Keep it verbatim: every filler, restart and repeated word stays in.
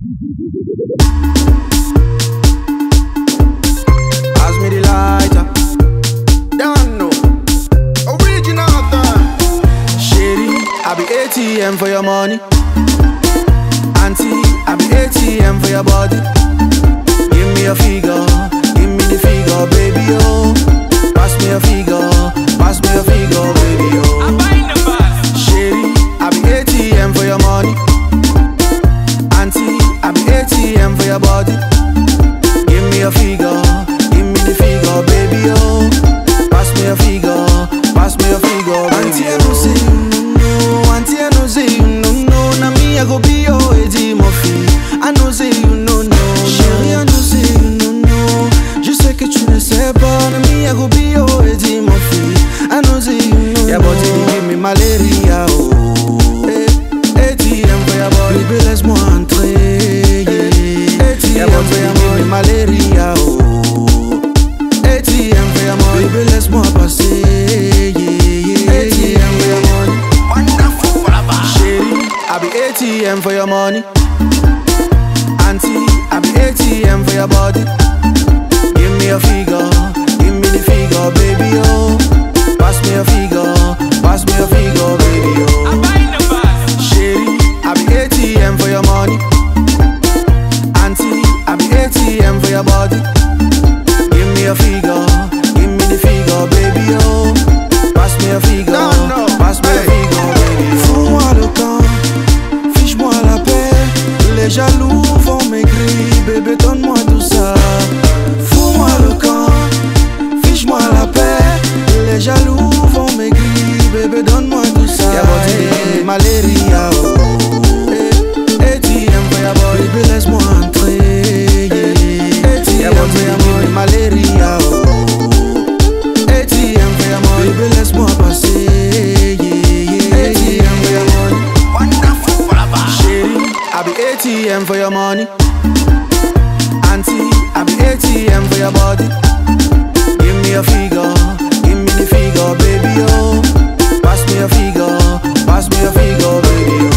Pass me the lighter. Don't know. Original thing. Shady, I be A T M for your money. Auntie, I be A T M for your body. Give me a figure, give me the figure, baby, oh. Pass me a figure, pass me a figure, baby, oh. I'm buying the bus. Shady, I be A T M for your money. Auntie, I be A T M for your body. Give me a figure, give me the figure, baby, oh. Pass me a figure, pass me a figure, baby, auntie, I know say you no know, auntie, I know say you no know. Now me, I go be your Eddie Murphy. I know say you no know, chérie, I know say you no know. Je sais que tu ne sais pas. Now me, I go be your Eddie Murphy. I know say you know. Your body give me malaria, oh. Hey, A T M for your body, baby, laisse-moi entrer. Yeah. A T M for your body, malaria, oh. A T M for your body, baby, laisse-moi passer. Yeah. A T M for your money, Wonderful, brother. shady. I be A T M for your money. Auntie, I be A T M for your body. Give me a figure, give me the figure, baby, oh. Pass me a figure, pass me a figure, baby, oh. I'm buying the bus. Shady, I be A T M for your money. Auntie, I be A T M for your body. Give me a figure, give me the figure, baby, oh. Pass me a figure, No, no, pass me hey. a figure, baby, oh. Fous-moi le camp, fiche-moi la paix. Les jaloux vont maigrir, bébé, donne-moi tout ça. Fous-moi le camp, fiche-moi la paix. Les jaloux vont maigrir, bébé, donne-moi tout ça. Y'a body, malaria, oh. A T M for your body, baby, laisse-moi entrer. Yeah. A T M for your body, malaria, oh. A T M for your body, baby, laisse-moi passer. Yeah. A T M for your body, Wonderful, brother. shady. I be A T M for your money. Auntie, I be A T M for your body. Give me a figure, give me the figure, baby, oh. Pass me a figure, pass me a figure, baby, oh.